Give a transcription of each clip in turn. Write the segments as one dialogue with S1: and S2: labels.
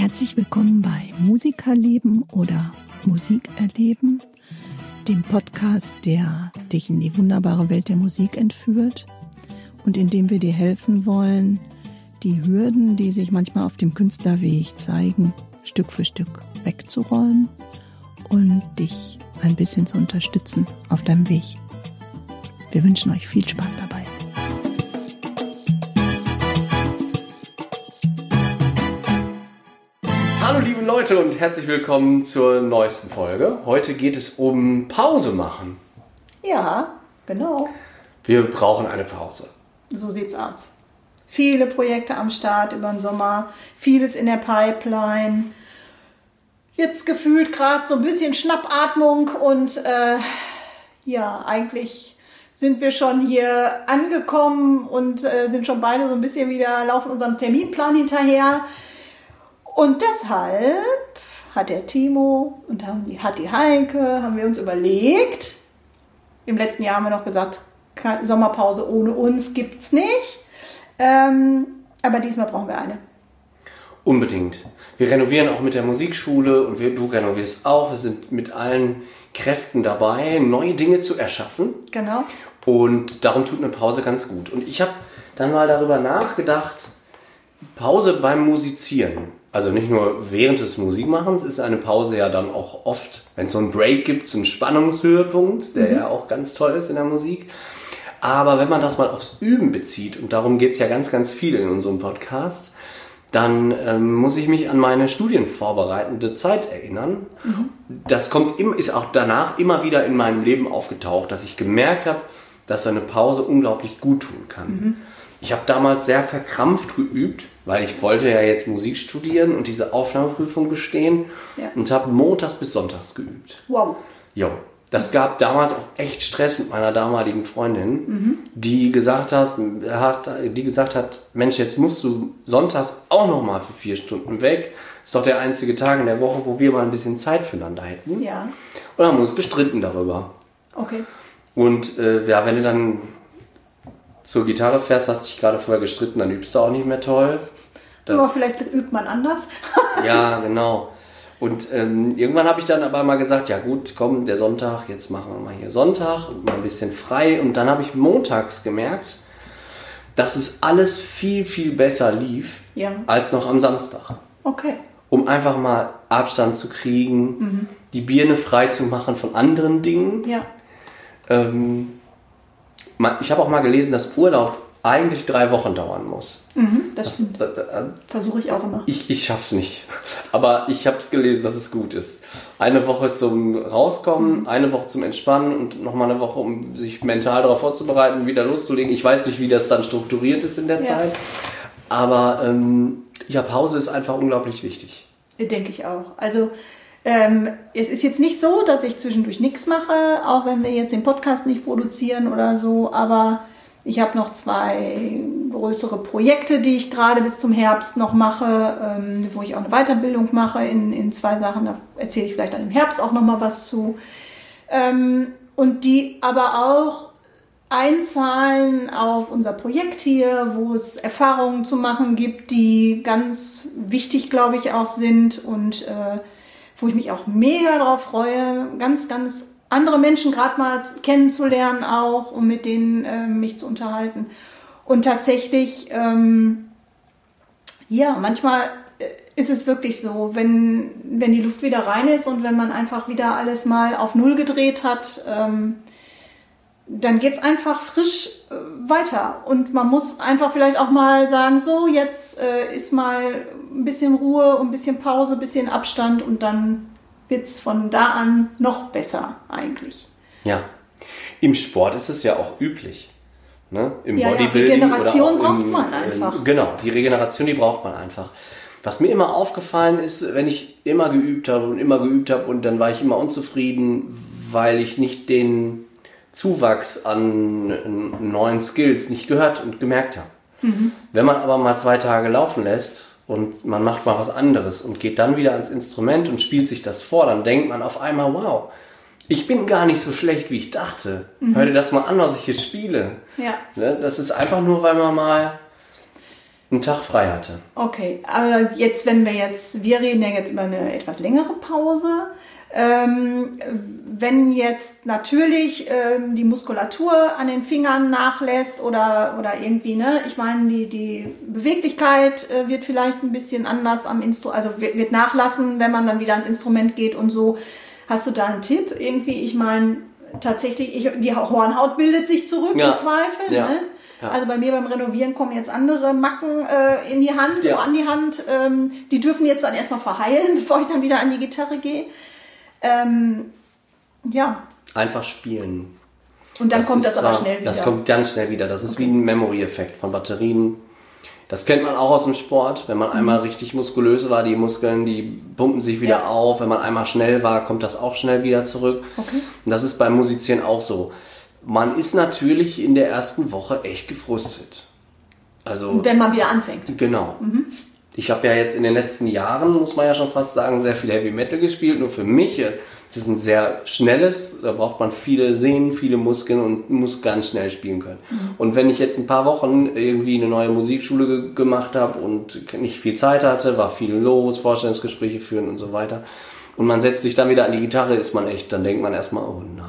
S1: Herzlich willkommen bei Musikerleben oder Musik erleben, dem Podcast, der dich in die wunderbare Welt der Musik entführt und in dem wir dir helfen wollen, die Hürden, die sich manchmal auf dem Künstlerweg zeigen, Stück für Stück wegzuräumen und dich ein bisschen zu unterstützen auf deinem Weg. Wir wünschen euch viel Spaß dabei.
S2: Hallo liebe Leute und herzlich willkommen zur neuesten Folge. Heute geht es um Pause machen.
S1: Ja, genau.
S2: Wir brauchen eine Pause.
S1: So sieht's aus. Viele Projekte am Start über den Sommer, vieles in der Pipeline. Jetzt gefühlt gerade so ein bisschen Schnappatmung und eigentlich sind wir schon hier angekommen und sind schon beide so ein bisschen wieder, laufen unserem Terminplan hinterher. Und deshalb hat der Timo und hat die Heike, haben wir uns überlegt, im letzten Jahr haben wir noch gesagt, Sommerpause ohne uns gibt's nicht, aber diesmal brauchen wir eine.
S2: Unbedingt. Wir renovieren auch mit der Musikschule und du renovierst auch. Wir sind mit allen Kräften dabei, neue Dinge zu erschaffen.
S1: Genau.
S2: Und darum tut eine Pause ganz gut. Und ich habe dann mal darüber nachgedacht, Pause beim Musizieren. Also nicht nur während des Musikmachens ist eine Pause ja dann auch oft, wenn es so einen Break gibt, so einen Spannungshöhepunkt, der ja auch ganz toll ist in der Musik. Aber wenn man das mal aufs Üben bezieht, und darum geht es ja ganz, ganz viel in unserem Podcast, dann muss ich mich an meine studienvorbereitende Zeit erinnern. Das ist auch danach immer wieder in meinem Leben aufgetaucht, dass ich gemerkt habe, dass so eine Pause unglaublich gut tun kann. Ich habe damals sehr verkrampft geübt, weil ich wollte ja jetzt Musik studieren und diese Aufnahmeprüfung bestehen und habe montags bis sonntags geübt.
S1: Wow.
S2: Jo. Das gab damals auch echt Stress mit meiner damaligen Freundin, die gesagt hat, Mensch, jetzt musst du sonntags auch noch mal für 4 Stunden weg. Ist doch der einzige Tag in der Woche, wo wir mal ein bisschen Zeit füreinander hätten.
S1: Ja.
S2: Und dann haben wir uns gestritten darüber.
S1: Okay.
S2: Und wenn du dann zur Gitarre fährst, hast dich gerade vorher gestritten, dann übst du auch nicht mehr toll.
S1: Aber vielleicht übt man anders.
S2: Ja, genau. Und irgendwann habe ich dann aber mal gesagt, ja gut, komm, der Sonntag, jetzt machen wir mal hier Sonntag und mal ein bisschen frei. Und dann habe ich montags gemerkt, dass es alles viel, viel besser lief als noch am Samstag.
S1: Okay.
S2: Um einfach mal Abstand zu kriegen, die Birne frei zu machen von anderen Dingen.
S1: Ja.
S2: Ich habe auch mal gelesen, dass Urlaub eigentlich 3 Wochen dauern muss.
S1: Das versuche ich auch immer.
S2: Ich schaff's nicht. Aber ich habe es gelesen, dass es gut ist. Eine Woche zum Rauskommen, eine Woche zum Entspannen und nochmal eine Woche, um sich mental darauf vorzubereiten, wieder loszulegen. Ich weiß nicht, wie das dann strukturiert ist in der Zeit. Aber Pause ist einfach unglaublich wichtig.
S1: Denke ich auch. Also es ist jetzt nicht so, dass ich zwischendurch nichts mache, auch wenn wir jetzt den Podcast nicht produzieren oder so, aber ich habe noch 2 größere Projekte, die ich gerade bis zum Herbst noch mache, wo ich auch eine Weiterbildung mache in 2 Sachen. Da erzähle ich vielleicht dann im Herbst auch noch mal was zu. Und die aber auch einzahlen auf unser Projekt hier, wo es Erfahrungen zu machen gibt, die ganz wichtig, glaube ich, auch sind und wo ich mich auch mega drauf freue, ganz, ganz andere Menschen gerade mal kennenzulernen auch, um mit denen mich zu unterhalten. Und tatsächlich, manchmal ist es wirklich so, wenn die Luft wieder rein ist und wenn man einfach wieder alles mal auf Null gedreht hat, dann geht's einfach frisch weiter. Und man muss einfach vielleicht auch mal sagen, so, jetzt ist mal ein bisschen Ruhe und ein bisschen Pause, ein bisschen Abstand und dann wird's von da an noch besser eigentlich.
S2: Ja, im Sport ist es ja auch üblich. Ne? Im
S1: Bodybuilding Regeneration braucht man einfach.
S2: Genau, die Regeneration, die braucht man einfach. Was mir immer aufgefallen ist, wenn ich immer geübt habe und dann war ich immer unzufrieden, weil ich nicht den Zuwachs an neuen Skills nicht gehört und gemerkt habe. Wenn man aber mal 2 Tage laufen lässt und man macht mal was anderes und geht dann wieder ans Instrument und spielt sich das vor, dann denkt man auf einmal, wow, ich bin gar nicht so schlecht, wie ich dachte. Hör dir das mal an, was ich hier spiele.
S1: Ja.
S2: Ne? Das ist einfach nur, weil man mal einen Tag frei hatte.
S1: Okay, aber jetzt, wir reden ja jetzt über eine etwas längere Pause. Wenn jetzt natürlich die Muskulatur an den Fingern nachlässt oder irgendwie, ne, ich meine, die Beweglichkeit wird vielleicht ein bisschen anders am Instrument, also wird nachlassen, wenn man dann wieder ans Instrument geht und so. Hast du da einen Tipp irgendwie? Ich meine, tatsächlich, die Hornhaut bildet sich zurück im Zweifel,
S2: ja.
S1: ne? Ja. Also bei mir beim Renovieren kommen jetzt andere Macken in die Hand, an die Hand. Die dürfen jetzt dann erstmal verheilen, bevor ich dann wieder an die Gitarre gehe. Ja.
S2: Einfach spielen.
S1: Und dann kommt das aber schnell wieder.
S2: Das kommt ganz schnell wieder. Das ist wie ein Memory-Effekt von Batterien. Das kennt man auch aus dem Sport. Wenn man einmal richtig muskulös war, die Muskeln, die pumpen sich wieder auf. Wenn man einmal schnell war, kommt das auch schnell wieder zurück. Okay. Und das ist beim Musizieren auch so. Man ist natürlich in der ersten Woche echt gefrustet. Also,
S1: wenn man wieder anfängt.
S2: Genau. Ich habe ja jetzt in den letzten Jahren, muss man ja schon fast sagen, sehr viel Heavy Metal gespielt. Nur für mich, es ist ein sehr schnelles, da braucht man viele Sehnen, viele Muskeln und muss ganz schnell spielen können. Und wenn ich jetzt ein paar Wochen irgendwie eine neue Musikschule gemacht habe und nicht viel Zeit hatte, war viel los, Vorstellungsgespräche führen und so weiter. Und man setzt sich dann wieder an die Gitarre, dann denkt man erstmal, oh nein.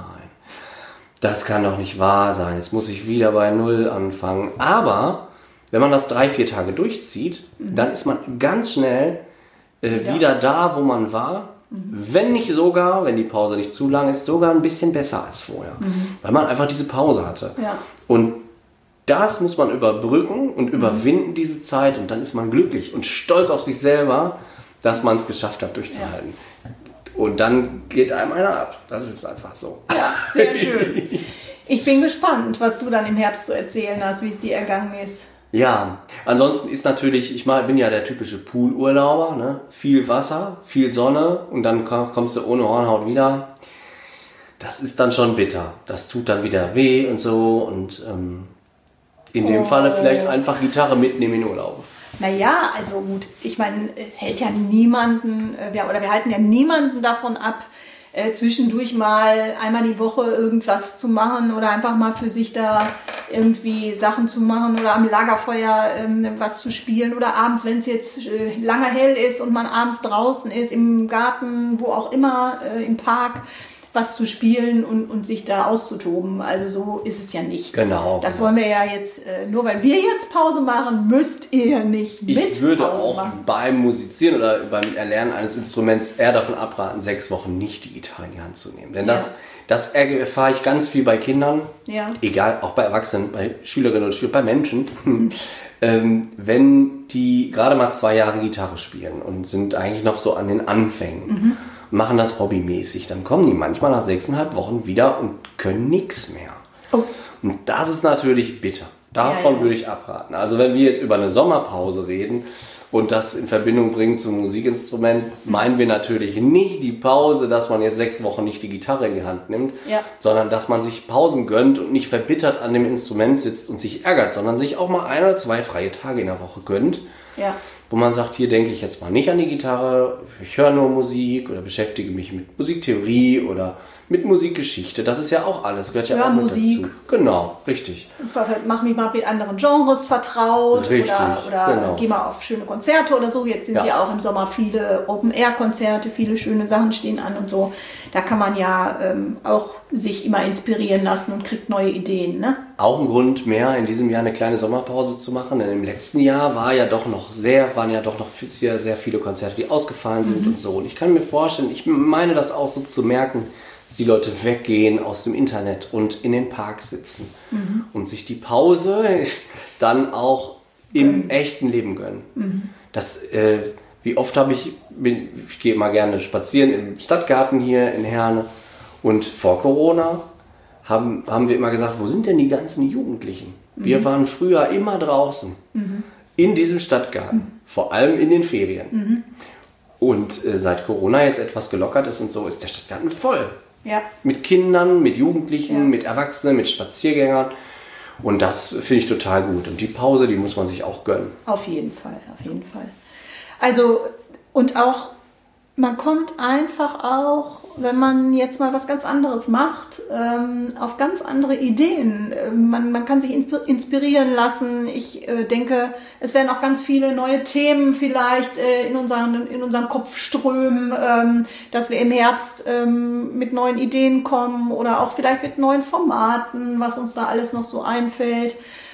S2: Das kann doch nicht wahr sein, jetzt muss ich wieder bei Null anfangen. Aber wenn man das 3-4 Tage durchzieht, dann ist man ganz schnell wieder da, wo man war. Wenn nicht sogar, wenn die Pause nicht zu lang ist, sogar ein bisschen besser als vorher. Weil man einfach diese Pause hatte. Ja. Und das muss man überbrücken und überwinden, diese Zeit. Und dann ist man glücklich und stolz auf sich selber, dass man es geschafft hat, durchzuhalten. Ja. Und dann geht einem einer ab. Das ist einfach so.
S1: Ja, sehr schön. Ich bin gespannt, was du dann im Herbst zu erzählen hast, wie es dir ergangen ist.
S2: Ja, ansonsten ist natürlich, ich bin ja der typische Poolurlauber, ne? Viel Wasser, viel Sonne und dann kommst du ohne Hornhaut wieder. Das ist dann schon bitter. Das tut dann wieder weh und so und in dem Falle vielleicht einfach Gitarre mitnehmen in Urlaub.
S1: Naja, also gut, ich meine, hält ja niemanden, wir halten ja niemanden davon ab, zwischendurch mal einmal die Woche irgendwas zu machen oder einfach mal für sich da irgendwie Sachen zu machen oder am Lagerfeuer was zu spielen oder abends, wenn es jetzt lange hell ist und man abends draußen ist, im Garten, wo auch immer, im Park, was zu spielen und sich da auszutoben. Also so ist es ja nicht.
S2: Genau.
S1: Das wollen wir ja jetzt, nur weil wir jetzt Pause machen, müsst ihr nicht mit
S2: Ich würde
S1: Pause
S2: auch
S1: machen.
S2: beim Musizieren oder beim Erlernen eines Instruments eher davon abraten, 6 Wochen nicht die Gitarre in die Hand zu nehmen. Denn das erfahre ich ganz viel bei Kindern, egal, auch bei Erwachsenen, bei Schülerinnen und Schülern, bei Menschen. Wenn die gerade mal 2 Jahre Gitarre spielen und sind eigentlich noch so an den Anfängen, machen das hobbymäßig, dann kommen die manchmal nach 6,5 Wochen wieder und können nichts mehr. Oh. Und das ist natürlich bitter. Davon würde ich abraten. Also wenn wir jetzt über eine Sommerpause reden und das in Verbindung bringen zum Musikinstrument, meinen wir natürlich nicht die Pause, dass man jetzt 6 Wochen nicht die Gitarre in die Hand nimmt, sondern dass man sich Pausen gönnt und nicht verbittert an dem Instrument sitzt und sich ärgert, sondern sich auch mal 1 oder 2 freie Tage in der Woche gönnt. Ja. Wo man sagt, hier denke ich jetzt mal nicht an die Gitarre, ich höre nur Musik oder beschäftige mich mit Musiktheorie oder mit Musikgeschichte. Das ist ja auch alles, gehört ja auch mit dazu. Genau, richtig.
S1: Mach mich mal mit anderen Genres vertraut
S2: richtig,
S1: oder geh mal auf schöne Konzerte oder so. Jetzt sind ja auch im Sommer viele Open-Air-Konzerte, viele schöne Sachen stehen an und so. Da kann man ja auch sich immer inspirieren lassen und kriegt neue Ideen, ne?
S2: Auch ein Grund mehr, in diesem Jahr eine kleine Sommerpause zu machen, denn im letzten Jahr waren ja doch noch sehr viele Konzerte, die ausgefallen sind und so. Und ich kann mir vorstellen, ich meine das auch so zu merken, dass die Leute weggehen aus dem Internet und in den Park sitzen und sich die Pause dann auch im echten Leben gönnen. Das, wie oft ich gehe immer gerne spazieren im Stadtgarten hier in Herne und vor Corona haben wir immer gesagt, wo sind denn die ganzen Jugendlichen? Wir waren früher immer draußen, in diesem Stadtgarten, vor allem in den Ferien. Und seit Corona jetzt etwas gelockert ist und so, ist der Stadtgarten voll. Ja. Mit Kindern, mit Jugendlichen, mit Erwachsenen, mit Spaziergängern. Und das finde ich total gut. Und die Pause, die muss man sich auch gönnen.
S1: Auf jeden Fall, auf jeden Fall. Also, und auch man kommt einfach auch, wenn man jetzt mal was ganz anderes macht, auf ganz andere Ideen. Man kann sich inspirieren lassen. Ich denke, es werden auch ganz viele neue Themen vielleicht in unseren Kopf strömen, dass wir im Herbst mit neuen Ideen kommen oder auch vielleicht mit neuen Formaten, was uns da alles noch so einfällt.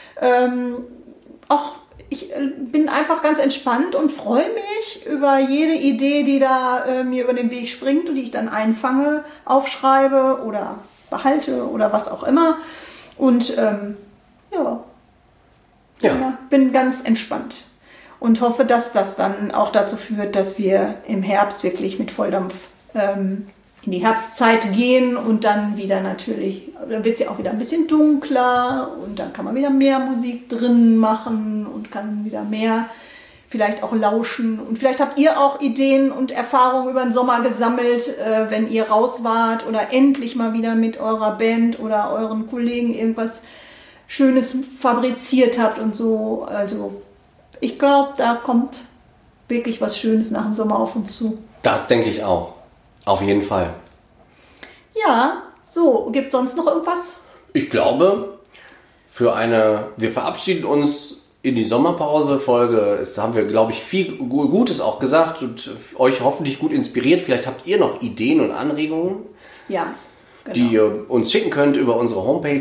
S1: Ich bin einfach ganz entspannt und freue mich über jede Idee, die da mir über den Weg springt und die ich dann einfange, aufschreibe oder behalte oder was auch immer. Und bin ganz entspannt und hoffe, dass das dann auch dazu führt, dass wir im Herbst wirklich mit Volldampf in die Herbstzeit gehen und dann wieder natürlich, dann wird es ja auch wieder ein bisschen dunkler und dann kann man wieder mehr Musik drin machen und kann wieder mehr vielleicht auch lauschen. Und vielleicht habt ihr auch Ideen und Erfahrungen über den Sommer gesammelt, wenn ihr raus wart oder endlich mal wieder mit eurer Band oder euren Kollegen irgendwas Schönes fabriziert habt und so. Also ich glaube, da kommt wirklich was Schönes nach dem Sommer auf uns zu.
S2: Das denke ich auch. Auf jeden Fall.
S1: Ja, so, gibt es sonst noch irgendwas?
S2: Ich glaube, wir verabschieden uns in die Sommerpause-Folge. Da haben wir, glaube ich, viel Gutes auch gesagt und euch hoffentlich gut inspiriert. Vielleicht habt ihr noch Ideen und Anregungen,
S1: ja, genau,
S2: die ihr uns schicken könnt über unsere Homepage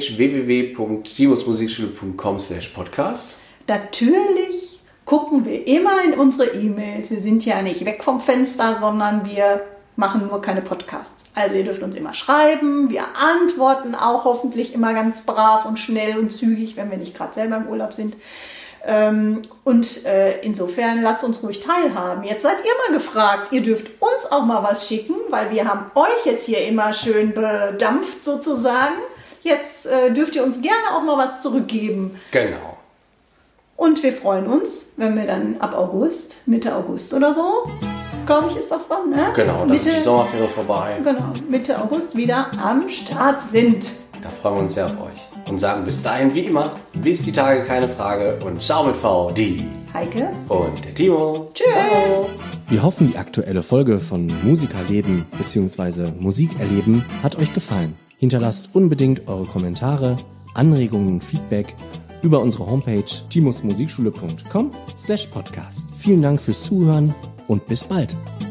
S2: www.timosmusikschule.com/podcast.
S1: Natürlich gucken wir immer in unsere E-Mails. Wir sind ja nicht weg vom Fenster, sondern wir machen nur keine Podcasts. Also ihr dürft uns immer schreiben. Wir antworten auch hoffentlich immer ganz brav und schnell und zügig, wenn wir nicht gerade selber im Urlaub sind. Insofern lasst uns ruhig teilhaben. Jetzt seid ihr mal gefragt. Ihr dürft uns auch mal was schicken, weil wir haben euch jetzt hier immer schön bedampft sozusagen. Jetzt dürft ihr uns gerne auch mal was zurückgeben.
S2: Genau.
S1: Und wir freuen uns, wenn wir dann ab August, Mitte August oder so, glaube ich, ist das dann, ne?
S2: Genau, dann ist die Sommerferien vorbei.
S1: Genau, Mitte August wieder am Start sind.
S2: Da freuen wir uns sehr auf euch. Und sagen bis dahin wie immer, bis die Tage keine Frage und ciao mit V, die
S1: Heike
S2: und der Timo.
S1: Tschüss.
S2: Ciao.
S3: Wir hoffen, die aktuelle Folge von Musikerleben bzw. Musik erleben hat euch gefallen. Hinterlasst unbedingt eure Kommentare, Anregungen und Feedback über unsere Homepage timosmusikschule.com/podcast. Vielen Dank fürs Zuhören und bis bald.